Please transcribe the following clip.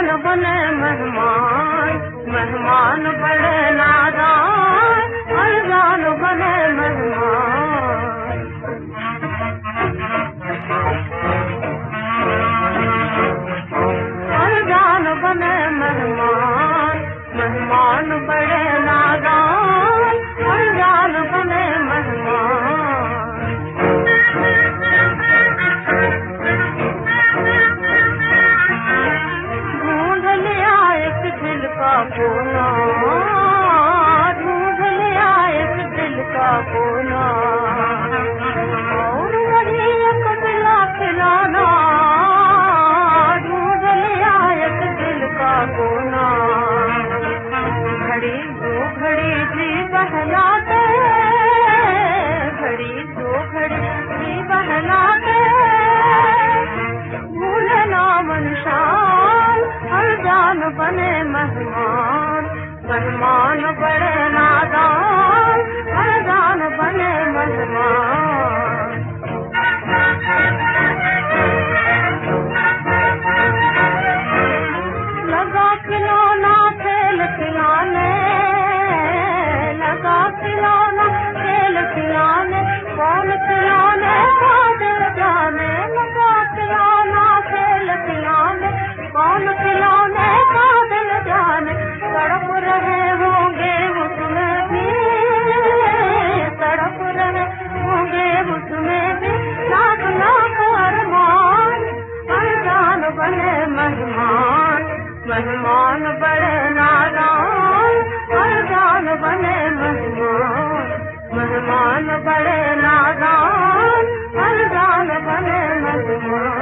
अनजान बने मेहमान, मेहमान बड़े नादान, अनजान बने मेहमान। अनजान बने मेहमान, मेहमान बड़े नादान, अनजान बने मेहमान। ढूंढ लिया एक दिल का कोना, ढूंढ लिया एक दिल का कोना, और वही एक मिला खिलाना, ढूंढ लिया एक दिल का कोना। घड़ी दो घड़ी जी बहलाते, घड़ी दो घड़ी जी बहलाते, भूले ना मन शान, अनजान बने मेहमान, मेहमान बड़े नादान, अनजान बने मेहमान। लगा खिलौना खेल खिलाने, लगा खिलौना खेल खिलाने, कौन खिलौने का दिल जाने, लगा खिलौना खेल खिलाने, कौन खिलौने का दिल जाने। तड़प रहे होंगे उसमें भी, तड़प रहे होंगे उसमें भी, लाख लाख अरमान, अनजान बने मेहमान, मेहमान बड़े नादान, अनजान बने मेहमान, मेहमान बड़े नादान, अनजान बने मेहमान।